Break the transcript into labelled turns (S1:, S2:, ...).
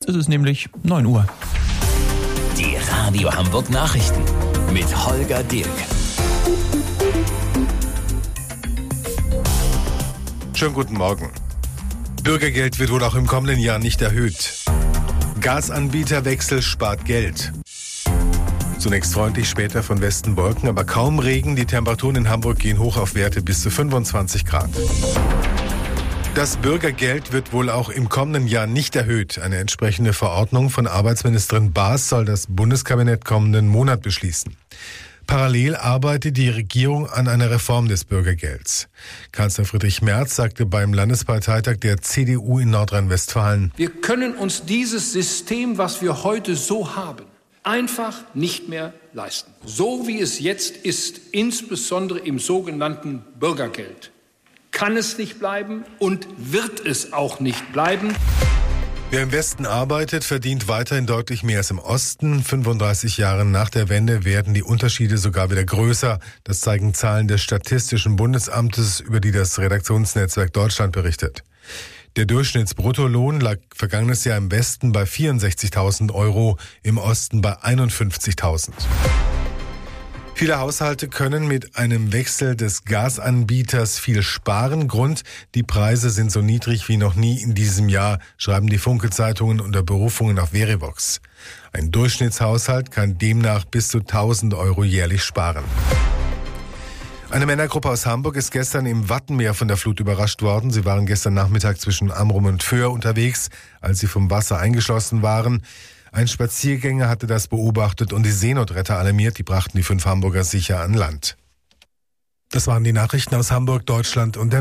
S1: Es ist nämlich 9 Uhr.
S2: Die Radio Hamburg Nachrichten mit Holger Dirk.
S3: Schönen guten Morgen. Bürgergeld wird wohl auch im kommenden Jahr nicht erhöht. Gasanbieterwechsel spart Geld. Zunächst freundlich, später von Westen Wolken, aber kaum Regen. Die Temperaturen in Hamburg gehen hoch auf Werte bis zu 25 Grad. Das Bürgergeld wird wohl auch im kommenden Jahr nicht erhöht. Eine entsprechende Verordnung von Arbeitsministerin Baas soll das Bundeskabinett kommenden Monat beschließen. Parallel arbeitet die Regierung an einer Reform des Bürgergelds. Kanzler Friedrich Merz sagte beim Landesparteitag der CDU in Nordrhein-Westfalen:
S4: Wir können uns dieses System, was wir heute so haben, einfach nicht mehr leisten. So wie es jetzt ist, insbesondere im sogenannten Bürgergeld, kann es nicht bleiben und wird es auch nicht bleiben.
S3: Wer im Westen arbeitet, verdient weiterhin deutlich mehr als im Osten. 35 Jahre nach der Wende werden die Unterschiede sogar wieder größer. Das zeigen Zahlen des Statistischen Bundesamtes, über die das Redaktionsnetzwerk Deutschland berichtet. Der Durchschnittsbruttolohn lag vergangenes Jahr im Westen bei 64.000 Euro, im Osten bei 51.000. Viele Haushalte können mit einem Wechsel des Gasanbieters viel sparen. Grund: die Preise sind so niedrig wie noch nie in diesem Jahr, schreiben die Funke-Zeitungen unter Berufungen auf Verivox. Ein Durchschnittshaushalt kann demnach bis zu 1.000 Euro jährlich sparen. Eine Männergruppe aus Hamburg ist gestern im Wattenmeer von der Flut überrascht worden. Sie waren gestern Nachmittag zwischen Amrum und Föhr unterwegs, als sie vom Wasser eingeschlossen waren. Ein Spaziergänger hatte das beobachtet und die Seenotretter alarmiert. Die brachten die 5 Hamburger sicher an Land. Das waren die Nachrichten aus Hamburg, Deutschland und der